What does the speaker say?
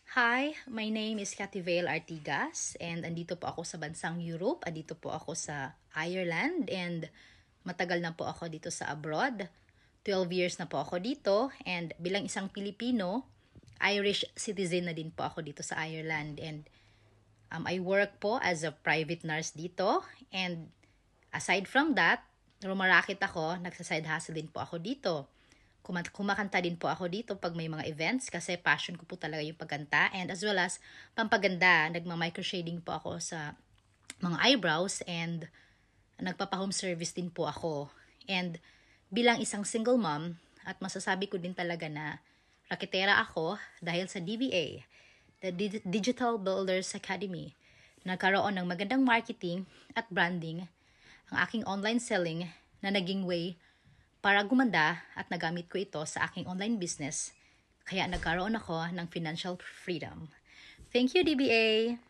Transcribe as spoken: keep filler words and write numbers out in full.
Hi, my name is Cathy Vale Artigas and andito po ako sa bansang Europe. Andito po ako sa Ireland and matagal na po ako dito sa abroad. twelve years na po ako dito and bilang isang Pilipino, Irish citizen na din po ako dito sa Ireland and um, I work po as a private nurse dito and aside from that, rumarakit ako, nagsa-side hustle din po ako dito. Kumakanta din po ako dito pag may mga events kasi passion ko po talaga yung pagkanta and as well as pampaganda, nagma-microshading po ako sa mga eyebrows and nagpapa-home service din po ako. And bilang isang single mom at masasabi ko din talaga na raketera ako dahil sa D B A, the Digital Builders Academy. Nagkaroon ng magandang marketing at branding ang aking online selling na naging way para gumanda at nagamit ko ito sa aking online business. Kaya nagkaroon ako ng financial freedom. Thank you, D B A!